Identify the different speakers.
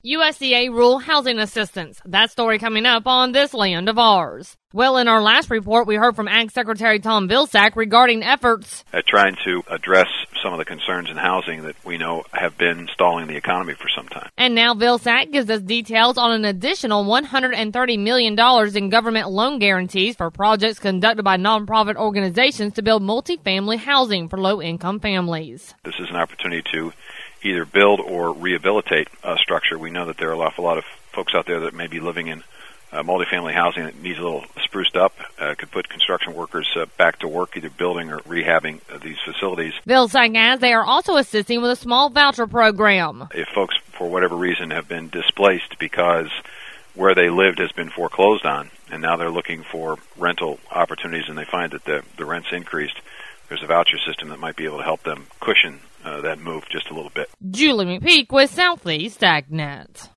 Speaker 1: USDA rural housing assistance. That story coming up on This Land of Ours. Well, in our last report, we heard from Ag Secretary Tom Vilsack regarding efforts
Speaker 2: at trying to address some of the concerns in housing that we know have been stalling the economy for some time.
Speaker 1: And now Vilsack gives us details on an additional $130 million in government loan guarantees for projects conducted by nonprofit organizations to build multifamily housing for low-income families.
Speaker 2: This is an opportunity to either build or rehabilitate a structure. We know that there are an awful lot of folks out there that may be living in multifamily housing that needs a little spruced up, could put construction workers back to work, either building or rehabbing these facilities.
Speaker 1: Vilsack adds they are also assisting with a small voucher program.
Speaker 2: If folks, for whatever reason, have been displaced because where they lived has been foreclosed on, and now they're looking for rental opportunities and they find that the rent's increased, there's a voucher system that might be able to help them cushion that move just a little bit.
Speaker 1: Julie McPeak with Southeast AgNet.